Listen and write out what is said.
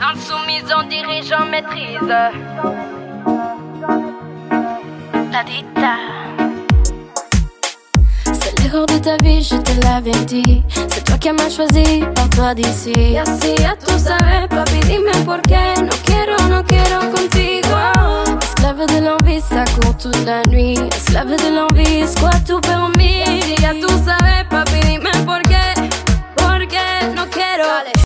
Insoumission, dirigeant, maîtrise. La dita. C'est l'erreur de ta vie, je te l'avais dit. C'est toi qui m'as choisi, par toi d'ici. Y así ya tú sabes, papi, dime por qué. No quiero contigo. Esclave de l'envie, ça court toute la nuit. Esclave de l'envie, c'est quoi tout permis? Y así ya tú sabes, papi, dime por qué. Porque no quiero.